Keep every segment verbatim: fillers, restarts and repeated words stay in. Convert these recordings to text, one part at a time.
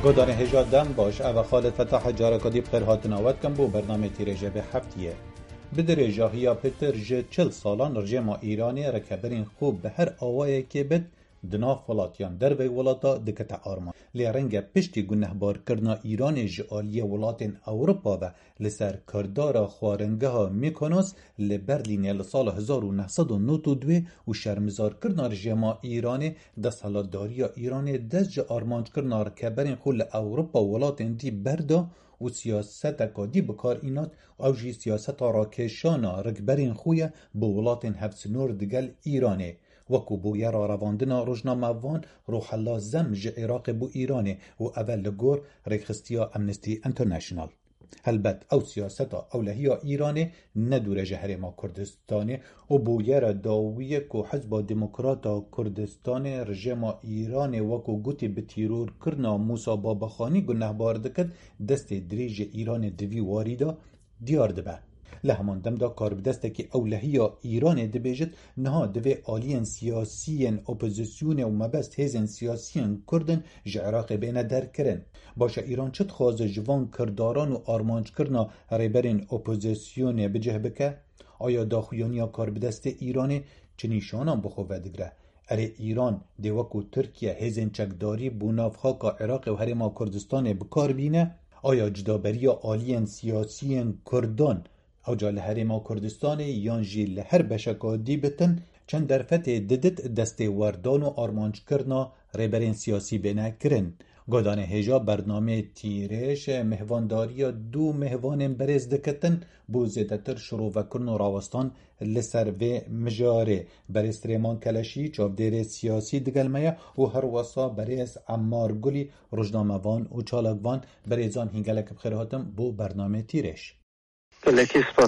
گودان هجا دم باش او خالد فتح جارکادی بخیر هاتن آود کم بو برنامه تیرجه به هفتیه. بدر جاهیا پتر جه چل سالان رجما ایرانی رکبرین خوب به هر آوائه که بد دناف ولاتیان در وی ولاتا دکت آرمان. لیرنگ پشتی گنه بار کرنا ایران جعالیه ولاتین اوروپا و لسر کردارا خوارنگه ها میکنوس لبرلین لسال هزار و نهصد و نود و دو و شرمزار کرنا رجما ایرانی دست هلاداریا ایرانی دست جه آرمانج کرنا رکبرین خول اوروپا ولاتین دی بردا و سیاست کادی بکار اینات او جی سیاست راکشانا رکبرین خویه به ولاتین هفسنور دگل ایرانی وکو بو یرا رواندنا روزنامه وان روح الله زمج عراق بو ایرانی و اول لگور ریخستیا امنستی انترنشنال. هلبت او سیاستا اولهیا ایرانی ندور جهر ما کردستانی و بو یرا داویه که حزب دموکراتا کردستان رژیم ایرانی وکو گوتی به تیرور کرنا موسا بابخانی گنه باردکت دست دریج ایران دوی واریدا دیار دبه. لهمان دم دا کار بدسته که اولهیا ایران دبیجت نها دوی آلین سیاسیین اپوزیسیون و مبست هزین سیاسیین کردن جعراق بینه در کرن. باشه ایران چت خواز جوان کرداران و آرمانج کرنا ریبرین اپوزیسیون بجه بکه؟ آیا داخویانیا کار بدسته ایرانی چه نیشانان بخواه دگره؟ اره ایران دیوکو ترکیه هزین چکداری بوناف خاکا عراق و هرما کردستان بکار بینه؟ آیا جدابری آلین سیاسیین کردان او جا لحرما کردستان یان جی لحر بشکا دی بتن چند درفت ددت دست وردان و آرمانج کرنا ریبرین سیاسی بینه کرن. گودان هجا برنامه تیرش مهوانداری دو مهوان برز دکتن بو زیدتر شروع و کرن و راوستان لسر و مجاره برز ریمان کلشی چابدیر سیاسی دگلمه و هر وصا برز عمار گلی رجنامه وان و چالکوان برزان هنگلک بخیرهاتم بو برنامه تیرش. گلکی سپاس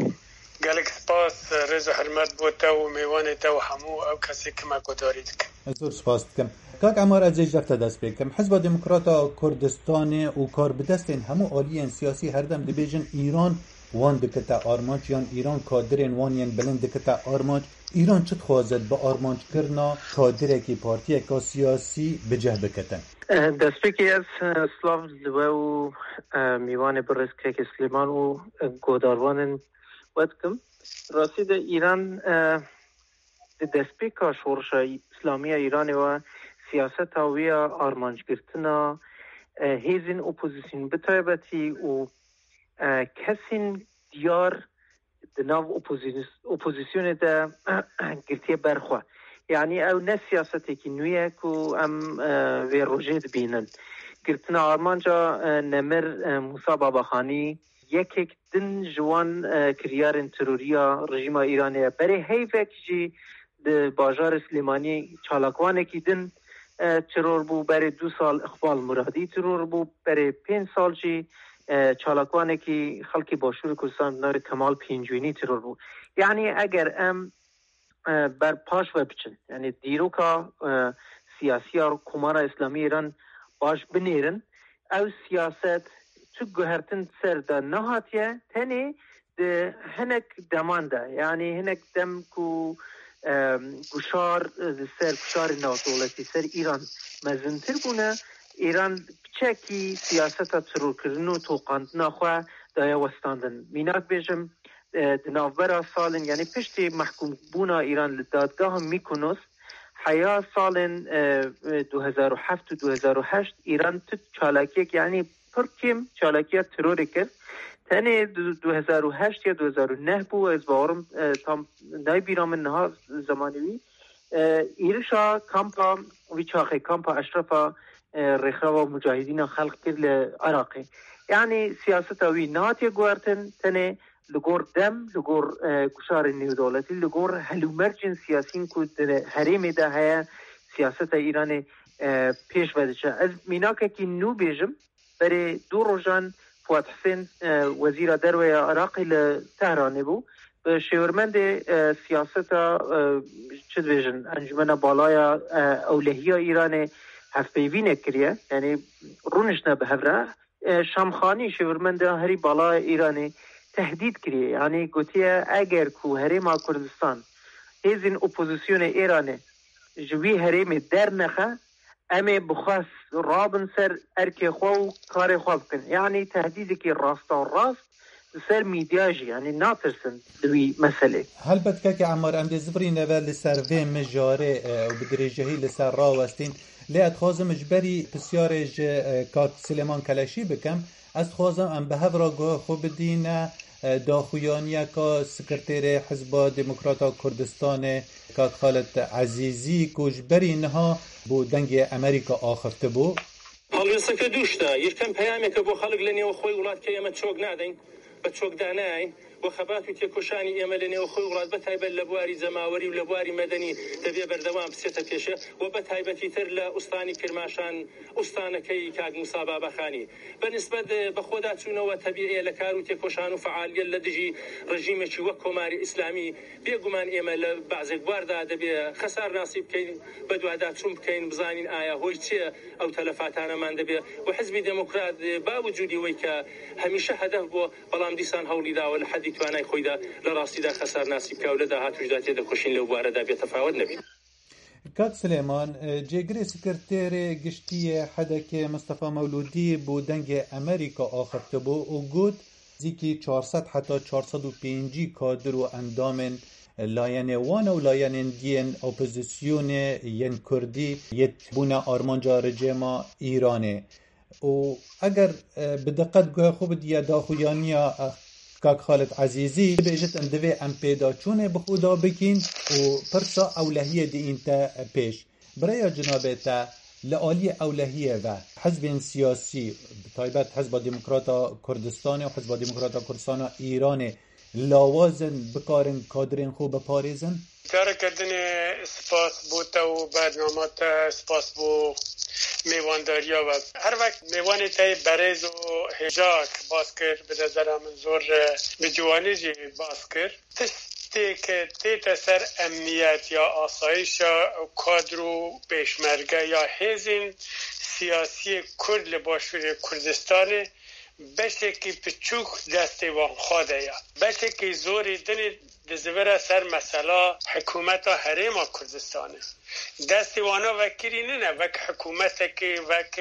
گلک سپاس رضا حرمت بوده و میوانه و همو او کسی که ما گداری دکم زور سپاس دکم. کاک عمار از جفت دست بکم حزب دموکراتا کردستان و کار بدستین همو آلیین سیاسی هردم دبیجن ایران وان دکتا آرمانج یان ایران کادرین وانین بلند دکتا آرمانج ایران چت خوازد با آرمانج کرنا کادره کی پارتیه که سیاسی بجه بکتن دست بکی از سلاف زوه و میوان برس که سلیمان و گوداروان ودکم راسید ایران دست بکا شورش اسلامی ایران و سیاست هاوی آرمانج گرتنا هیزین اپوزیسیون بطایبتی و کسین دیار دناو اپوزیسیون دا گرتی برخواه یعنی او نه سیاستی که نویه که ام وی روژه دبینن گرتنا آرمانجا نمر موسا بابخانی یک یک دن جوان کریار تروریا رژیم ایرانی برای حیفه جی باجار سلیمانی چالاکوانه که دن ترور بو برای دو سال اخبال مرادی ترور بو برای پین سال جی چالاکوانه که خلقی باشور کردستان نار کمال پینجوینی ترور بو یعنی اگر ام بر پاش و بچن یعنی دیروکا سیاسی و کمارا اسلامی ایران باش بنیرن او سیاست تو گوهرتن سر دا نهاتیه تنی ده هنک دمانده یعنی هنک دم کو گوشار سر گوشار ناطولتی سر ایران مزنتر بونه ایران بچکی سیاست ترور کردن و توقاندن خواه دایا وستاندن میناک بیجم دناوبرا سالن یعنی پشتی محکوم بونا ایران لدادگاه میکنوس حیا سالن دو هزار و هفت و دو هزار و هشت ایران تو چالاکی یعنی پرکیم چالاکی تروری کرد تنه دو هزار و هشت یا دو هزار و نه بو از بارم تام نای بیرام نها زمانوی ایرشا کامپا ویچاخی کامپا اشرفا رخوا مجاهدین خلق کرد عراقی یعنی سیاست اوی نهاتی گوارتن تنه لگور دم لگور گشار نیو دولتی لگور هلومرجن سیاسین کو در حریم ده های سیاست ایران پیش بده چه از میناکه که نو بیجم برای دو روزان فواد حسین وزیر دروی عراقی لتهران بو به شورمند سیاست چه بیجن انجمن بالای اولهی ایران هفپیوین کریه یعنی رونش نه به هفره شامخانی شورمند هری بالای ایرانی تهدید کریه یعنی گوتیه اگر کو هرما کردستان هزین اپوزیسیون ایرانه جوی هرم در نخه امی بخواست رابن سر ارکی خو کار خواب کن، یعنی تهدیدی که راستا راست سر میدیاجی، یعنی ناترسن دوی مسئله. هلبت که عمار ام دزبری نوال لسر وی مجاره و بدرجهی لسر راوستین لیت خوازم اجبری پسیارج کات سلیمان کلشی بکم از خوازم ام به هفرا خوب دینه داخویانیه که سکرتیر حزب دموکراتا کردستان کات خالد عزیزی کجبری نها بو دنگ امریکا آخفته بو حالا سکر دوشتا یکم پیامی که بو خلق لنی و خوی ولاد که یمت چوک ندین با چوک داناین و خبات و تکوشانی یملنی و خوی ولاد بتایب لبواری زماوری و لبواری مدنی تبی بردوام سیت پیشه و بتایبتی تر لاستانی کرماشان استان کی کاغ مصابه بخانی بالنسبه بخودات شنو طبيعي لكارو تکوشان و فعالیت لدجی رژیم چی و کماری اسلامی بیگمان ایمل بعض گوارد دبی خسار نصیب کین بدوادات چون کین بزانین آیا هوی چی او تلفاتانه من دبی و حزب دموکرات با وجودی ویکا همیشه هدف بو بلام دیسان هولی دا ولا حدی توانای خویدا لراستی دا خسار نصیب کا ولدا هات وجداتی دا خوشین لو وارد بی تفاوت نبی کات سلیمان جگری سکرتیر گشتی حدک مصطفی مولودی بو دنگ امریکا آخفته بو و گود زیکی چهارصد حتی چهارصد و پنج کادر و اندام لاین وان و لاین دیین اپوزیسیون ین کردی یت بونا آرمانجا رجیما ایرانه و اگر بدقت گوه خوب دیا داخویانیا کاک خالد عزیزی بیجت اندوه ام پیدا چونه بخودا بکین و پرسا اولهیه دی اینتا پیش برای جنابه تا لعالی اولهیه و حزب سیاسی طایبت حزب دموکراتا کردستان و حزب دموکراتا کردستان ایران لاوازن بکارن کادرین خوب پاریزن کار کردن سپاس بوتا و برنامه سپاس بو میوانداریا و هر وقت میوانی تای برز و هجاک باز کرد به نظرم زور به جوانی جی باز کرد تشتی که تیت سر امنیت یا آسایش یا کادر و پیشمرگه یا حزین سیاسی کرد لباشور کردستان بشه که پچوک دسته وان خواده یا بشه که زوری دنی دزبره سر مسئله حکومت حریم کردستانه دستی وانا وکری نه وک حکومت که وک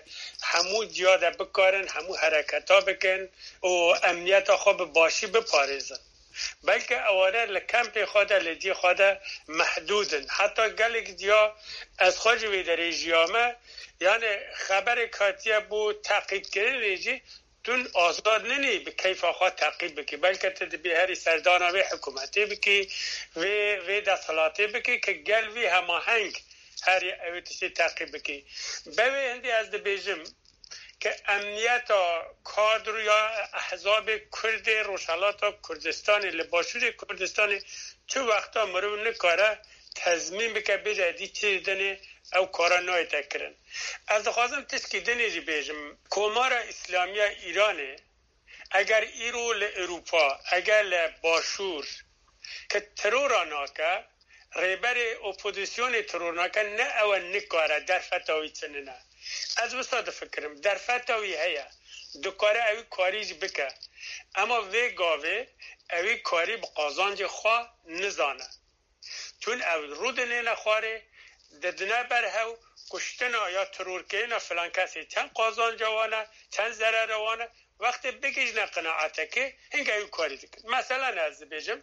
همو جاده بکارن همو حرکت ها بکن و امنیت خواب باشی بپارزن بلکه اواره لکمپ خواده لدی خواده محدودن حتی گلک دیا از خواج ویدری جیامه یعنی خبر کاتیه بو تقیید کرن ریجی تون آزاد ننی به کیف آخوا تعقیب بکی بلکه تدبی هری سردانه و حکومتی بکی و و دستالاتی بکی که گل وی هماهنگ هری اویتشی تعقیب بکی بوی هندی از دبیجم که امنیت کادر یا احزاب کرد روشالات کردستان لباشور کردستان چه وقتا مرو نکاره تضمین بکه بیجه دی چی دنی او کارا نای تکرن از دخوازم تشکی دنیجی بیجم کمار اسلامی ایرانه اگر ایرو لأروپا اگر لباشور که ترورا که ریبر اپوزیسیون ترورا که نه او نکاره در فتاوی چننه از بساده فکرم در فتاوی هیا دو کاره اوی کاریج بکه اما وی گاوه اوی کاری بقازانج خواه نزانه چون او رود نینه خواره ددنه بر هاو کشتنا یا ترور کهینا فلان کسی چند قازان جوانه چند ضرر روانه وقتی بگیجنه قناعته که هنگه او کاری دکن مثلا از بیجم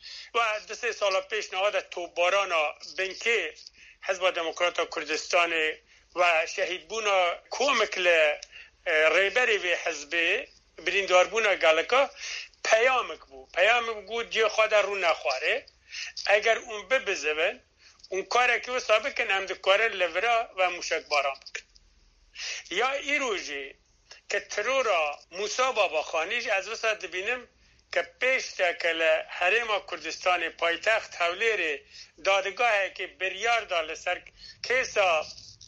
و دو سه سال پیش نهاده توبارانا بنکه حزب دموکراتا کردستان و شهید بونا کومک ریبری و حزبی بریندار بونا گلکا پیامک بو پیامک بو جی خود رو نخواره اگر اون ببزبن اون کاره که و سابقن هم ده کاره لورا و موشک باران بکن یا ای روژی که ترورا موسا بابا خانیش از وسط بینم که پیش تکل حریم کردستان پایتخت حولیر دادگاه که بریار دال سر کیسا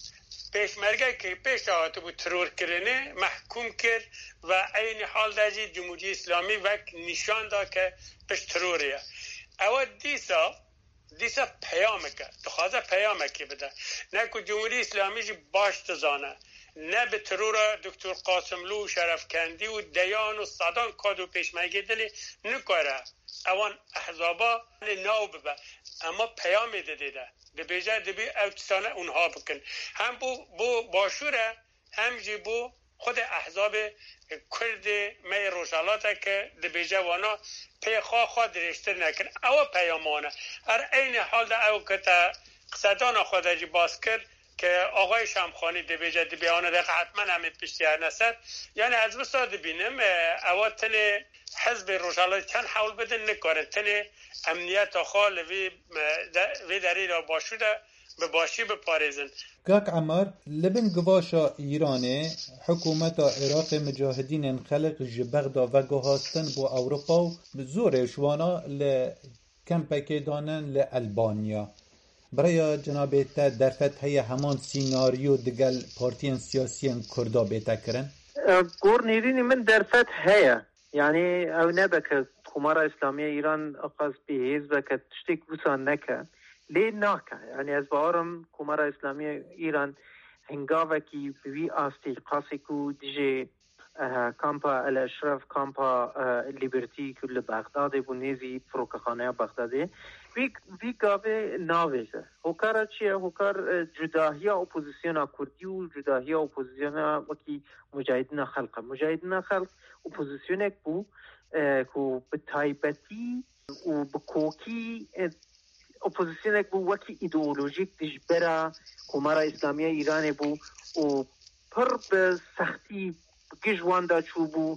پیشمرگه که پیش آتو بود ترور کرنه محکوم کرد و این حال داجی جمهوری اسلامی وک نشان دا که پیش تروریه او دیسا دیسا پیامه که دخوازه پیامه که بده نه که جمهوری اسلامی جی باش تزانه نه به ترور دکتر قاسملو و شرفکندی و دیان و صدان کادو پیشمرگه دلی نکاره اوان احزابا ناو ببه اما پیام داده ده دبیجه دبی اوتسانه اونها بکن هم بو, بو باشوره هم جی بو خود احزاب کرد می روشالاته که دبیجه وانا پی خواه خواه درشتر نکن او پیامانه هر این حال ده او که تا قصدان خود جی باز کرد که آقای شمخانی دبیجه دبیانه ده حتما همید پشتی هر نسد یعنی از بسا دبینم او تنه حزب روشالات تن حول بدن نکاره تنه امنیت خال وی دری را باشوده به باشی بپارزن. کاک عمر لبن گواشا ایرانه حکومت عراق مجاهدین خلق جبغدا و گوهاستن بو اوروپا و زور شوانا لکمپک دانن لألبانیا برای جناب تا درفت هی همان سیناریو دگل پارتین سیاسیین کردا بیتا کرن؟ گور نیرینی من درفت هیا یعنی او نبکه کمار اسلامی ایران اقاس بیهیز بکه تشتیک بوسان نکه لی ناکه یعنی از بارم کمار اسلامی ایران هنگاوه کی بوی آستی قاسی کو دیجه کامپا الاشرف کامپا لیبرتی کل بغداد بونیزی فروکخانه بغداده وی وی گاوه ناویزه هوکارا چیه هوکار جداهی اپوزیسیون کردی و جداهی اپوزیسیون وکی مجاهدین خلق مجاهدین خلق اپوزیسیون یک بو که به تایبتی و به کوکی اپوزیسیون یک بو وکی ایدئولوژیک دجبرا کمار اسلامی ایران بو و پر به سختی گجوان چوبو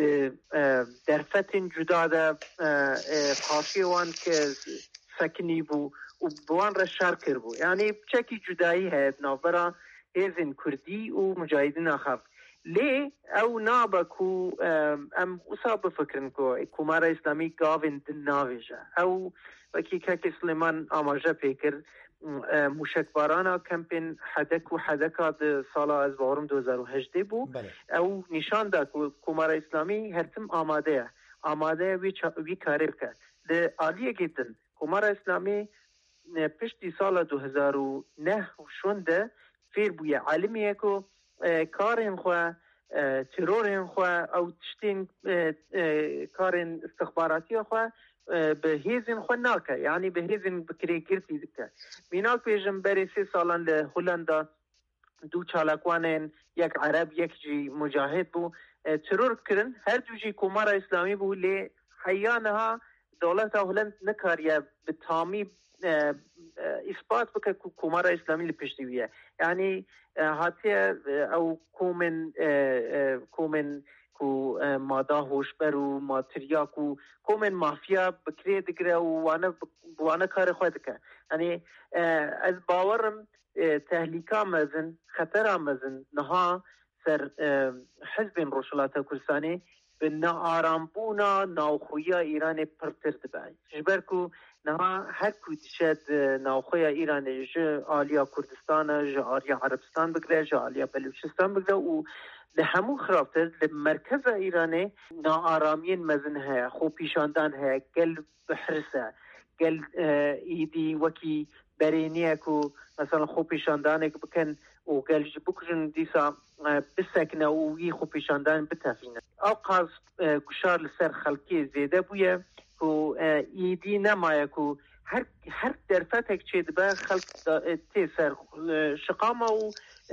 درفتن جدا دا خاصی وان که سکنی بو و بوان را شر کر بو یعنی چکی جدایی ہے نوبرا هیزن کردی و مجاهدین آخر لی او نابا کو ام اصاب فکرن کو کمار اسلامی گاوین دن ناویجا او وکی که سلیمان آماجه پیکر مشکبارانا کمپین حدک و حدکا ده سالا از بارم دو هزار و هجده بو بله. او نشان دا که کمار اسلامی هرتم آماده آماده وی, چا... وی کاری کرد ده آلیه گیدن کمار اسلامی پشتی سال دو هزار و نه شونده فیر بوی عالمیه که کارین خواه ترورین خواه او تشتین کارین استخباراتی خواه به هیزن خو ناکه یعنی به هیزن بکری کرتی دکه میناک پیجم بری سی سالان له هولندا دو چالاکوانین یک عرب یک جی مجاهد بو ترور کرن هر دو جی کمار اسلامی بو لی حیانها دولت هولند نکاریه به تامی اثبات بکه کمار اسلامی لپشتیویه یعنی هاتیه او کومن کومن کو مادا هوشبر و ماتریاک و کومن مافیا بکری دگره و وانا وانا کار خود که یعنی از باورم تهلیکا مزن خطر مزن نها سر حزب روشلات کردستانی به نا بونا ناوخویا ایران پرتر دبای جبر کو نها هر کودشد ناوخویا ایران ج آلیا کردستان ج آلیا عربستان بگره ج آلیا بلوچستان بگره و لهمو خرافت لمرکز ایرانی ناآرامین مزن ہے خو پیشاندان ہے گل بحرسه گل ایدی وکی برینیه کو مثلا خو پیشاندان بکن و گل بکرن دیسا بسکنه و وی خو پیشاندان بتفینه اوقاز کشار لسر خلقی زیده بویه کو ایدی نمایه کو هر هر درفتک چید به خلق تی سر شقامه و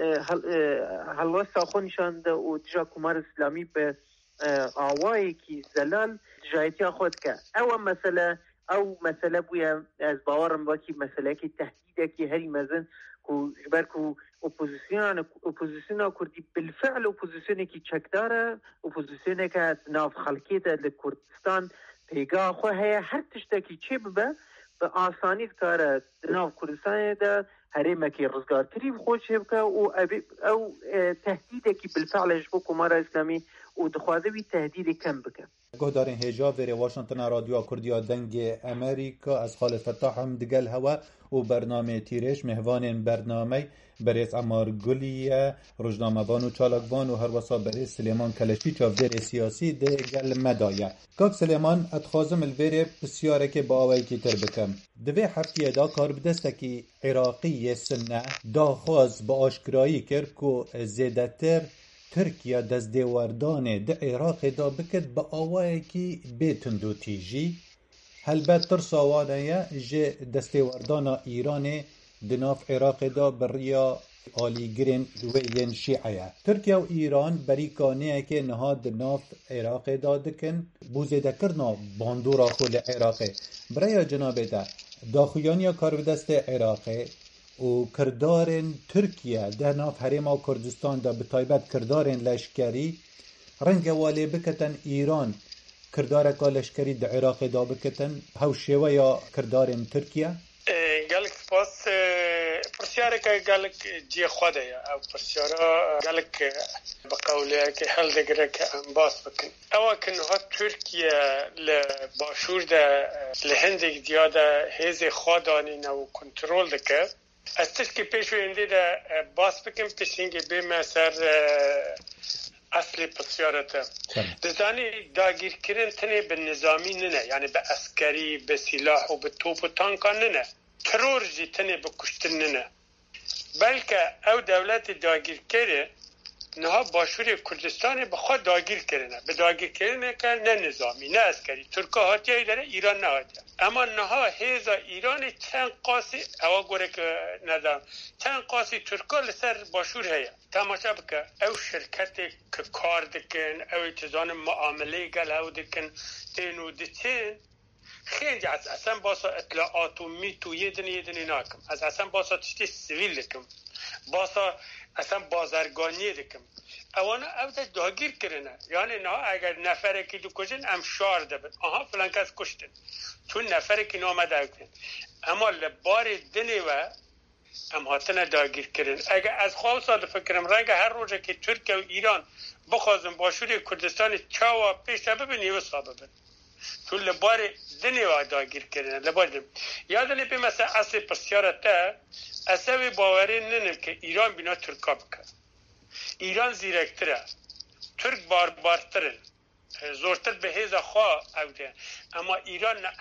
هلوستا خونشان ده و تجا کمار اسلامی به آوایی که زلال جایتی خود که او مسئله او مسئله بویا از باورم باکی مسئله که تهدیده که هری مزن که جبر که اپوزیسیون اپوزیسیون کردی بالفعل اپوزیسیونی که چکداره اپوزیسیونی که ناف خلقی ده لکردستان پیگاه خواه هیا هر تشتاکی چه ببه به آسانی کاره ناف کردستان ده هریم که رزگار تریف خوش هبکه و او تهدیده که بالفعل اجبو کمار اسلامی و دخوازه وی تهدید کم بکه گهدارین هجا ویره واشنطن رادیو کردیا دنگ امریکا از خال فتاح هم دگل هوا و برنامه تیرش مهوان برنامه بریز عمار گلیه روزنامه‌وان و چالاکوان و هر وسا بریز سلیمان کلشی چاودر سیاسی دگل مدایه کاک سلیمان اتخازم الویره بسیاره که با آوایی که تر بکم دوی هفتیه دا کار بدسته که عراقی سنه داخواز با آشکرایی کرد که زیدتر ترکیه دست دیواردان ده عراق دا بکد با آوایی که بیتندو تیجی هلبت ترسا وانه جه دستوردانا ایران دناف عراق دا بریا آلی گرین وین شیعه. ترکیه و ایران بریکانه که نها دناف عراق دا دکن بوزه دکرنا باندورا خول عراق برای جنابه دا داخویانیا کار دست عراق و کردارن ترکیه در ناف حریم و کردستان دا بطایبت کردارن لشکری رنگ والی بکتن ایران کردار که لشکری در عراق دا بکتن هوشیوه یا کردارن ترکیه؟ گلک پاس پرسیاره که گلک جی خوده یا او پرسیاره گلک بقوله که حل دگره که انباس بکن اما کنها ترکیه لباشور ده لهندگ دیاده هیز خوادانین و کنترول دکه از تشکی پیشو انده ده باس بکن پیشنگی بیم سر اصلی پرسیارته دزانی داگیر کرن تنه به نظامی ننه یعنی به عسکری به سلاح و به توپ و تانکان ننه ترور جی تنه به کشتن ننه بلکه او دولت داگیر کرده نها باشور کردستان بخواد داگیر کرنه به داگیر کرنه که نه نظامی نه عسکری ترکا هاتیایی داره ایران نه هاتیه اما نها هیزا ایران چند قاسی او گوره که ندارم چند قاسی ترکا لسر باشور هیا تماشا بکه او شرکت که کار دکن او چیزان معامله گل او دکن تینو دچین خیلی از اصلا باسا اطلاعات و میتو یه دنی یه دنی ناکم از اصلا باسا تشتی سویل دکم باسا اصلا بازرگانی دکم اوانا او ده داگیر کرنه یعنی نه اگر نفره که دو کشن ام شار دبن آها فلان کس کشتن چون نفره که نامده اکن اما لبار دنی و ام هاتنه داگیر کرن اگر از خواه ساده فکرم رنگ هر روزه که ترکیه و ایران بخوازم باشوری کردستان چاوا پیش ببینی و صابه ببین چون لبار دنی و داگیر کرنه لبار دنی یادنی بی مثلا اصلی پرسیارته اصوی باوری ننم که ایران بینا ترکا بکن ایران زیرکتره ترک باربارتره زورتر به هیزا خواه اوده اما ایران نه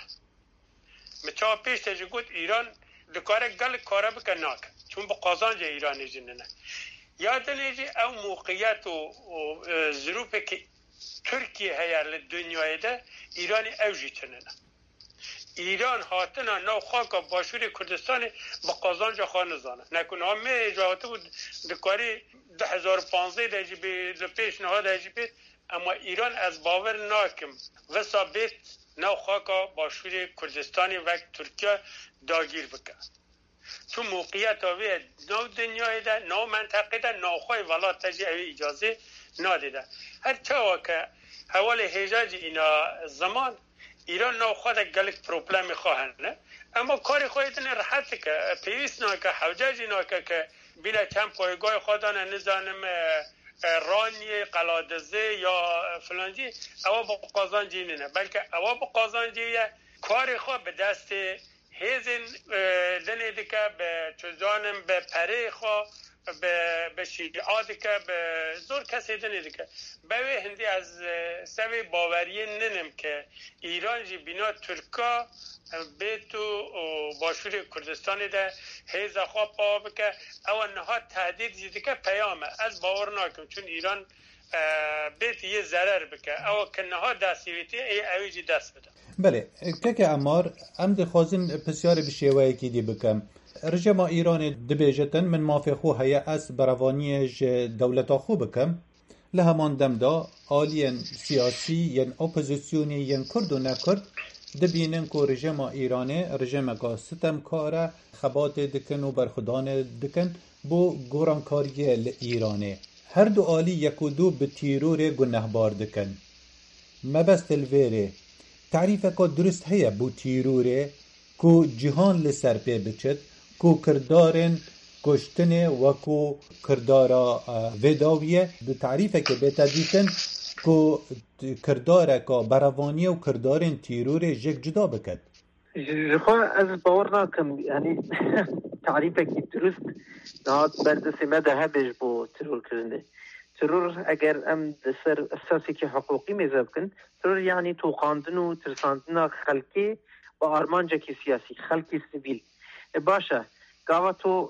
مچا پیش تجی گود ایران دکاره گل کاره بکن ناکن چون با قازانج ایرانی جنه نه یادنی جی او موقعیت و ظروفه که ترکیه هیار دنیای ده ایرانی اوجی چنه نه ایران هاتنا نو خاکا باشوری کردستان با قازانجا خواه نزانه نکنه همه اجاهاته بود دکاری ده هزار و پانزده دهجی بید پیش نها دهجی بید اما ایران از باور ناکم و ثابت نو خاکا باشوری کردستانی وقت ترکیه داگیر بکن چون موقعیت آوه نو دنیای ده نو منطقه ده نو خواه ولات تجی اوه اجازه نادیده هر چاوا که حوال حجاج اینا زمان ایران نو خود گلک پروبلم خواهند نه اما کاری خواهیدن راحت که پیوست نه که حجاجی نه که بینا چند پایگاه خودانه نزانم رانی قلادزه یا فلانجی او با قازانجی نه بلکه او با قازانجی کاری خواه به دست هیزن دنی دیگه به چوزانم به پره خواه به به شیعات که به زور کسی دنی دیگه به هندی از سوی باوری ننم که ایران جی بینا ترکا به تو باشور کردستان ده هیزا خواه پا بکه او نها تهدید زیده که پیامه از باور ناکم چون ایران بیت یه ضرر بکه او که نها دستیویتی ای اویجی دست بده بله که که امار ام دخوازن پسیار بشیوه که دی بکم رجم ایران دبیجتن من مافی خو هیا از بروانی دولتا خو بکم لهمان دم دا آلین سیاسی ین اپوزیسیونی ین کرد و نکرد دبینن که رژیم ایران رژیم که ستم کاره خبات دکن و برخودان دکن بو گورانکاری لإیرانه هر دو آلی یک و دو به تیرور گنهبار دکن مبست الویره تعریف که درست هیا بو تیروره که جهان لسر پی بچد که کردارن کشتن و که کردارا وداویه به تعریف که بیتا دیتن که کرداره که بروانی و کردارن تیروره جک جدا بکد جخوا از باور ناکم یعنی تعریف که درست نهاد بردست مده هبش بو ترور کرنده ترور اگر ام دسر اساسی که حقوقی میزب کن ترور یعنی توقاندن و ترساندن خلقی با آرمانجا که سیاسی خلقی سیویل باشه گاوا تو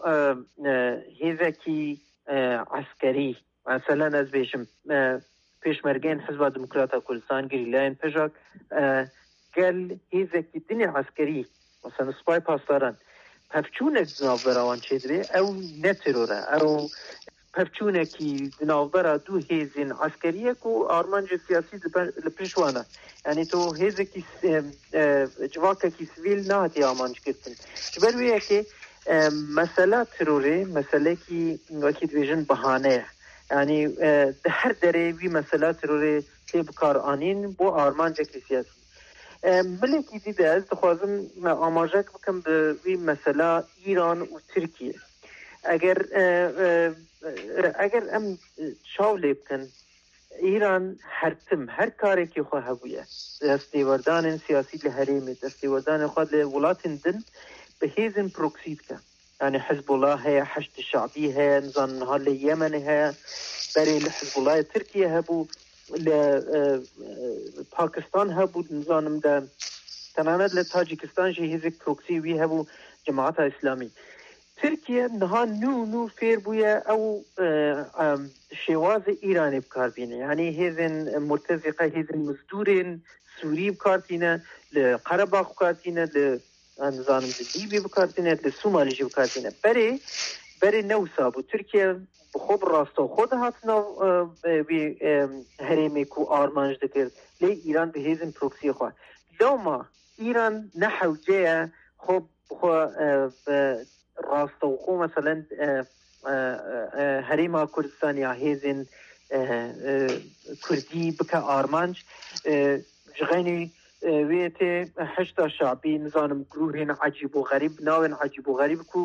هیوکی عسکری مثلا از بیشم پیشمرگین حزب دموکرات کردستان گریلاین پژاک گل هیزکی دنی عسکری مثلا سپای پاسداران پفچونه ناوبراوان چیدری او نتروره او پفچونه کی ناوبرا دو هیزین عسکریه کو آرمانج سیاسی لپیشوانه یعنی تو هیزکی جواکه کی سویل نهاتی آمانج کردن جبرویه که مسئله تروره مسئله کی وکی دویژن بهانه یعنی در دره وی مسئله تروره که بکار آنین بو آرمانج کی سیاسی ملکی دیده از دخوازم آماجک بکم به وی مسئله ایران و ترکیه اگر اگر ام شاولی بکن ایران هر تم هر کاری که خواه بویه دستیوردان سیاسی لحریمه دستیوردان خود لولاتن دن به هیزن پروکسید که یعنی حزب الله هیا حشد شعبی هیا نظام حال یمن هیا برای حزب الله ترکیه هبو لپاکستان هبو نظام ده تنانت لتاجیکستان جه هیزک پروکسی وی هبو جماعت اسلامی ترکیه نها نو نو فیر بویا او شواز ایرانی بکار بینه یعنی هیزن مرتزقه هیزن مزدورین سوری بکار بینه لقرباق بکار بینه لنظام لیبی بکار بینه لسومالی جی بکار بینه بری بری نو سابو ترکیه خود راستو خود هاتنا بی هریمی کو آرمانج دکرد لی ایران به هیزن پروکسی خواه لوما ایران نحو جه خوب خو راستو خو مثلا هریما کردستان یا هیزن کردی بکا آرمانج جغینی ویتی حشتا شعبی نظام گروهین عجیب و غریب ناوین عجیب و غریب کو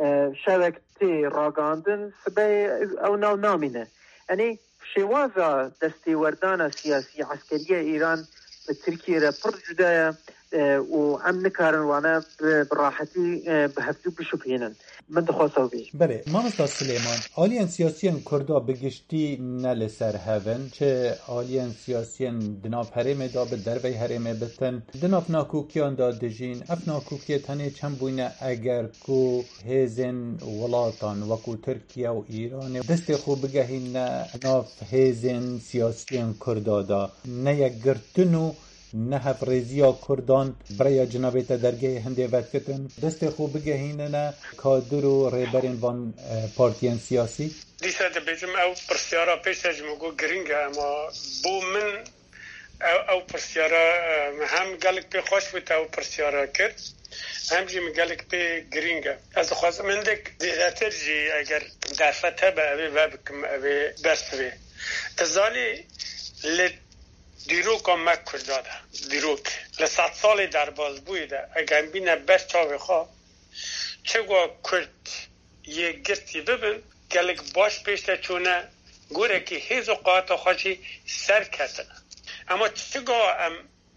شبکتی راگاندن سبای او ناو نامینه یعنی شوازا دستی وردان سیاسی عسکری ایران به ترکیه را پر جدایه و ام نکارن وانا براحتی به هفتو بشبهینن من دخواستو بیش بله مامستا سلیمان آلیان سیاسیان کردا بگشتی نل سر هون چه آلیان سیاسیان دناف حرمه دا به دروی حرمه بتن دناف ناکوکیان دا دجین اف ناکوکی تنه چند بوینه اگر کو هیزن ولاتان وکو ترکیه و ایران دست خوب بگهین ناف هیزن سیاسیان کردا دا نه یک گرتنو نه هفریزیا کردان برای جنابیت درگه هنده وقت کتن دست خوب بگهینه نه کادر و ریبرین وان پارتیان سیاسی دیسا ده بیجم او پرسیارا پیش اجمگو گرینگه اما بو من او, او پرسیارا هم گلک پی خوش بود او پرسیارا کرد هم جی مگلک پی گرینگه از خواست من دک دیدتر جی اگر در فتح به اوی و بکم اوی بس بی تزالی لید دیروک هم مک کرده دیروک لسات سالی در باز بویده اگر بینه بس چاوی خواه چگو کرد یه گرتی ببین گلک باش پیشته چونه گوره که هیز و قاعت خوشی سر کتنه اما چگو ام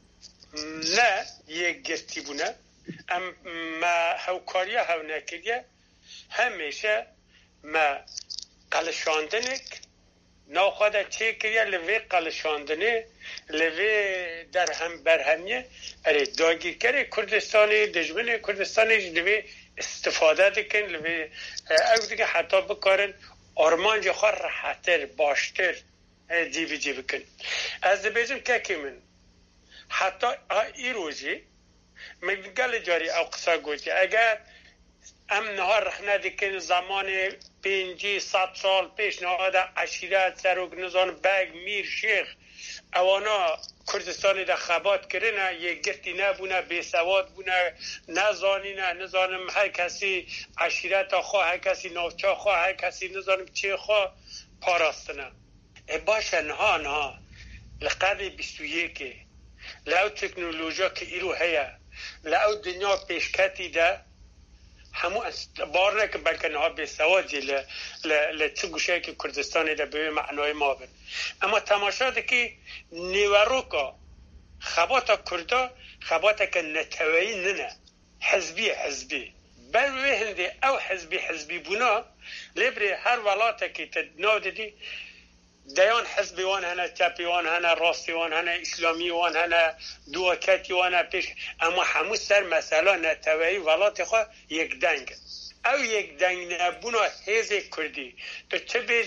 نه یه گرتی بونه ام ما هوکاریه هو نکریه همیشه ما قلشاندنک نو خدا چه کریه لوی قلشاندنه لوی در هم برهمیه اره داگیر کره کردستانی دجمن کردستانی لوی استفاده دکن لوی او دیگه حتی بکارن آرمانج خواه راحتر باشتر جیبی جیبی کن از بیجم که که من حتی ای روزی من گل جاری او قصه گوشی اگر ام نهار رخنه دکن زمان پنجی ست سال پیش نهاد عشیرت سروک نزان بگ میر شیخ اوانا کردستانی ده خبات کرنه یه گرتی نبونه بیسواد بونه نزانینه نزانم هر کسی عشیرت خواه هر کسی نوچا خواه هر کسی نزانم چه خواه پاراستنه باشه نها نها لقرن بیست و یک لعو تکنولوژیا که ایرو هیا لعو دنیا پیشکتی ده همو بار نکن بلکه نها بیسوادی لچه گوشه که کردستانی ده به معنای ما بین اما تماشا ده که نیوروکا خباتا کردا خباتا که نتوایی ننه حزبی حزبی بل هنده او حزبی حزبی بونا لیبری هر ولاتا که تدناو دیدی دیان حزبی وان هنه چپی وان هنه راستی وان هنه اسلامی وان هنه دوکتی وان پیش اما همو سر مثلا نتوایی ولات خواه یک دنگ او یک دنگ نبونا هیزه کردی تو چه بیجی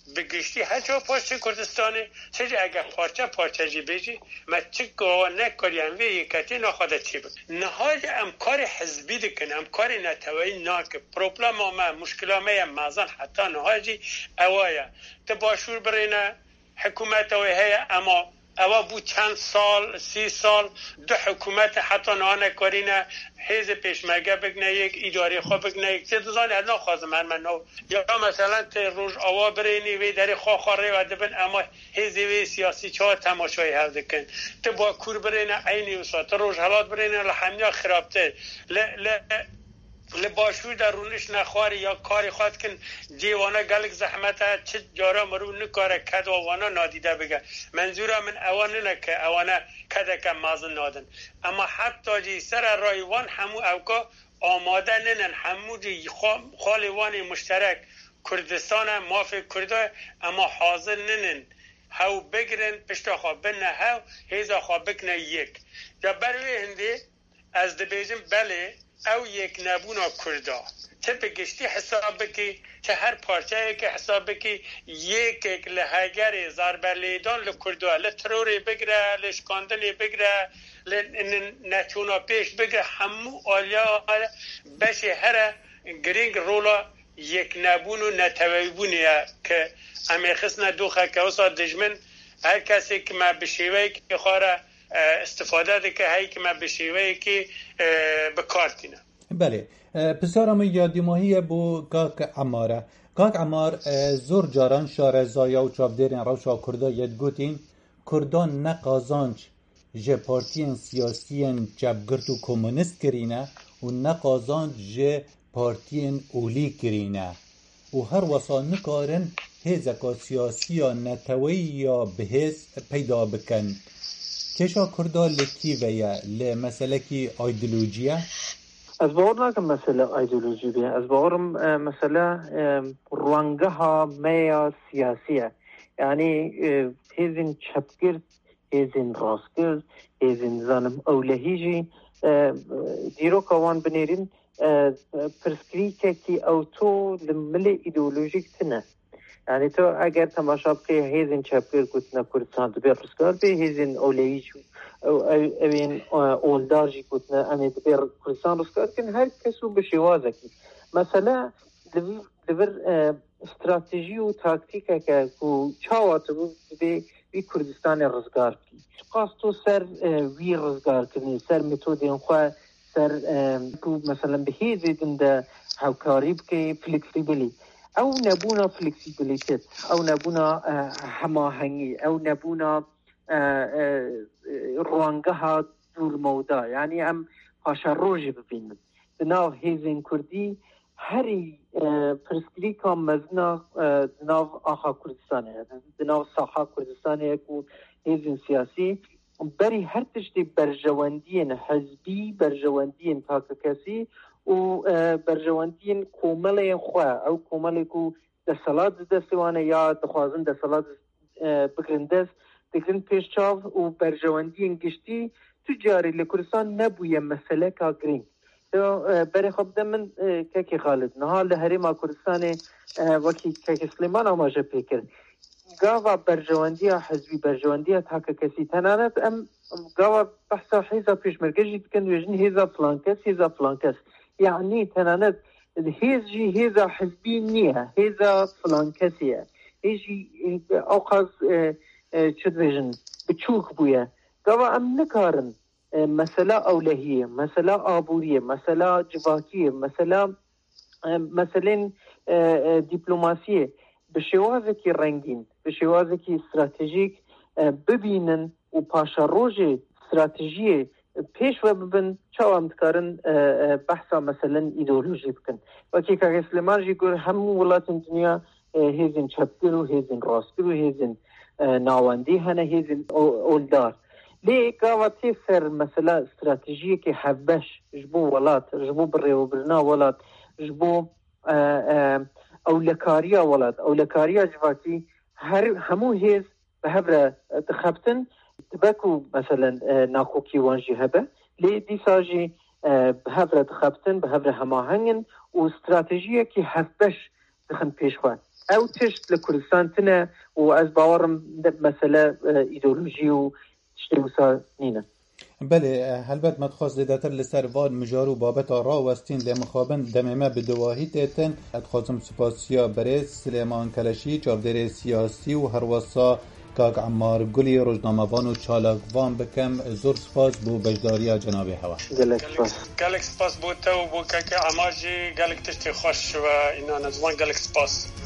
بگشتی هر جا پارچه کردستانه چه اگر پارچه پارچه جی بیجی ما چه گوه نکاریم وی یکتی نخواده چی بک نهاج امکار حزبی دکن امکار نتوایی ناک پروبلم ما مشکل ما مازن حتی نهاجی اوایا تباشور برینه حکومت اوی هیا اما اوا بو چند سال سی سال دو حکومت حتی نهانه کارینه حیز پیشمرگه بگنه یک اداره خواه بگنه یک چه دوزانی هدنا خوازم من من نو یا مثلا تی روش آوا برینی وی داری خواه خواه و دبن اما حیز وی سیاسی چه تماشای هل دکن تی با کور برینه اینی وسا تی روش حالات برینه لحمیا خرابتر ل ل لباشوی در رونش نخواری یا کاری خواد کن دیوانه گلک زحمت چه جارا مرو نکاره کد وانا نادیده بگه منظورا من اوانه نکه اوانه کده که مازن نادن اما حتی جی سر رایوان همو اوکا آماده ننن همو جی خالیوان مشترک کردستان مافی کرده اما حاضر ننن هاو بگرن پشتا خواب بنه هاو هیزا خواب بکنه یک یا بروی هنده از دبیجم بله او یک نبونا کردا چه بگشتی حساب بکی چه هر پارچه که حساب بکی یک یک لحگر زاربرلیدان لکردا لتروری بگره لشکاندنی بگره لنتونا پیش بگره همو آلیا بشه هر گرینگ رولا یک نبونو نتویبونیه که امی خسنا دوخه که اصلا دجمن هر کسی که ما بشیوه که خواره استفاده ده که هایی که ما بشیوه که بکارتینه. بله پسرم یادی ماهی بو کاک عماره کاک عمار زور جاران شارزایا و چابدرین روشا کردا یدگوتین کردان نقازانج جه پارتین سیاسین جبگرد و کمونیست کرینه و نقازانج جه پارتین اولی کرینه و هر وصا نکارن هزکا سیاسی یا نتوی یا بهز پیدا بکن کشا کردا لکی ویا لمسئله کی ایدئولوژیه از باور نکم مسئله ایدئولوژی بیه از باورم مسئله روانگها میا سیاسیه یعنی هزین چپگرد هزین راستگرد هزین زنم اولهیجی دیرو کوان بنیرین پرسکریکه کی اوتو لمل ایدئولوژیک تنه یعنی تو اگر تماشا بکی هزین چپگرد کتنه کردستان دبیر رسکار بی هزین اولهیج اوین اولدارجی کتنه امی دبیر کردستان رسکار کن هر کسو بشیوازه کی مثلا دبیر استراتیجی و تاکتیکه که کو چاوات بی وی کردستان رزگار کی قاستو سر وی رزگار کنی سر متودین خواه سر کو مثلا به هیزی دنده هاوکاری بکی فلکسیبلی او نبونا فلکسیبلیتت او نبونا هماهنگی او نبونا روانگها دور مودا یعنی ام پاشا روژی ببینم دناو هیزین کردی هری پرسکریکا مزنا دناو آخا کردستانه دناو ساخا کردستانه کو هیزین سیاسی بری هر تشتی برجواندین حزبی برجواندین تاک کسی و برجواندین کومل خواه او کومل کو دستالات دستوانه یا دخوازن دستالات بگرندست دکرین پیشچاو و برجواندین گشتی تجاری لکردستان نبویه مسئله که گرین برای خب دمن که خالد نها لحری ما کردستان وکی که سلیمان آماجه پیکر گاوا برجواندی حزبی برجواندی تاک کسی تنانت ام گاوا بحثا حیزا پیشمرگجی بکن ویجن حیزا فلانکس حیزا فلانکس یعنی تنانت هیز جی هیزا حزبی نیه هیزا فلانکسیه هیجی اوقاز چد ویجن بچوک بویه گاوا ام نکارن مسئله اولهیه مسئله آبوریه مسئله جواکیه مسئله مسئله دیپلوماسیه به شوازه که رنگین به شوازه که استراتژیک ببینن و پاشا روژ استراتژی پیش و ببین چاو هم دکارن بحثا مثلا ایدئولوژی بکن وکی که سلیمان جی گر همون ولات دنیا هیزین چپگر و هیزین راستگر و هیزین ناواندی هنه هیزین اولدار لی قاوتی سر مثلا استراتژی که حبش جبو ولات جبو بری و برنا ولات جبو اولکاریا ولات اولکاریا جواکی هر همو هیز به هبره تخبتن تبکو مثلا ناکوکی وانجی هبه لی دیساجی به هبره تخبتن به هبره هماهنگن و استراتژی که حبش دخن پیش خواه او تشت لکردستان تنه و از باورم مسئله ایدئولوژی و تشتی وسا نینه. بله هلبت مدخواست دیدتر لسر وان مجارو بابت را وستین لمخابن دمیمه بدواهی تیتن ادخوازم سپاسیا برای سلیمان کلشی چاودر سیاسی و هروسا کاک عمار گلی روزنامه‌وان و چالاکوان بکم زور سپاس بو بجداریا جناب هوا گلک سپاس گلک سپاس بو تو بو که عمار جی گلک تشتی خوش و اینا نزوان گلک سپاس